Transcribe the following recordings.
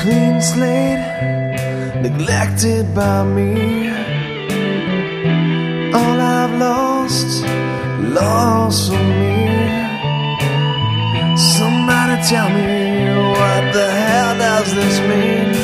clean slate, neglected by me. All I've lost, lost for me. Somebody tell me, what the hell does this mean?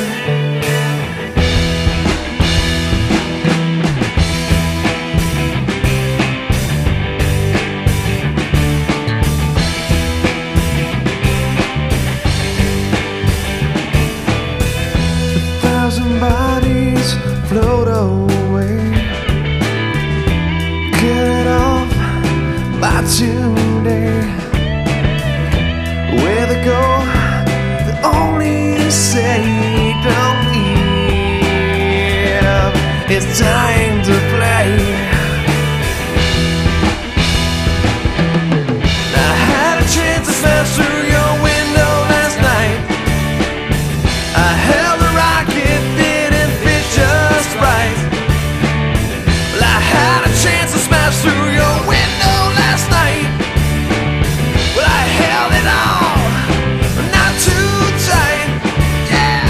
1,000 bodies float away, killing off by today. Where they go, they only say don't leave. It's time to play. I had a chance to smash through your window last night. I held the rocket, didn't fit just right. Well, I had a chance to smash through your window last night. Well, I held it all, but not too tight. Yeah.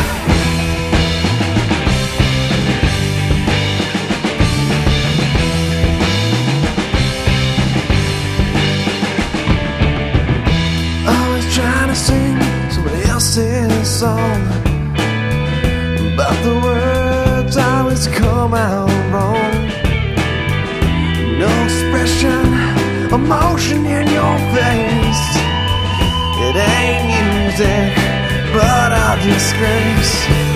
Always trying to sing somebody else's song, but the words always come out wrong. No expression, emotion in your face. It ain't music, but a disgrace.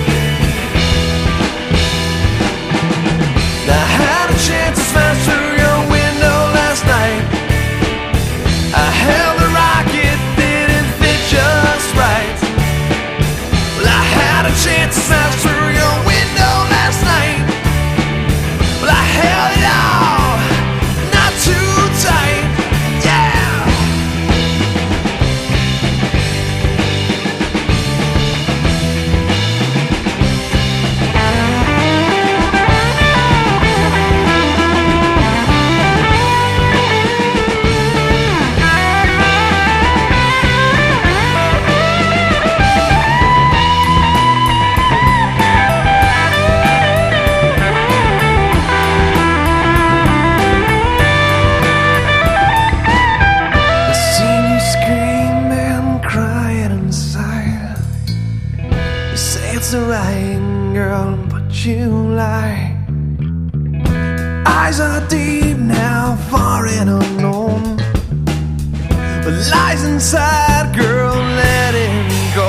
I had a chance to smash through your window last night. I held the rocket, didn't fit just right. Well, I had a chance to smash through your window last night. Well, I held it all, not too tight. Yeah. I've seen you scream and crying inside. You say it's the right girl, but you lie. Eyes are deep now, far and unknown. But lies inside, girl, let it go.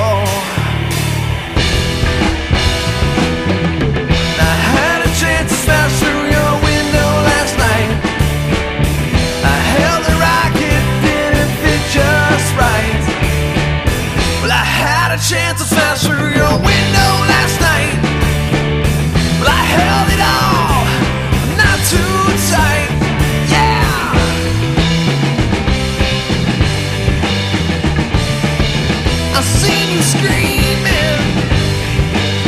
I had a chance to smash through your window last night. I held the rocket, didn't fit just right. Well, I had a chance to smash through your window last night. Well, I held it all, not too tight. Yeah. I've seen you screaming.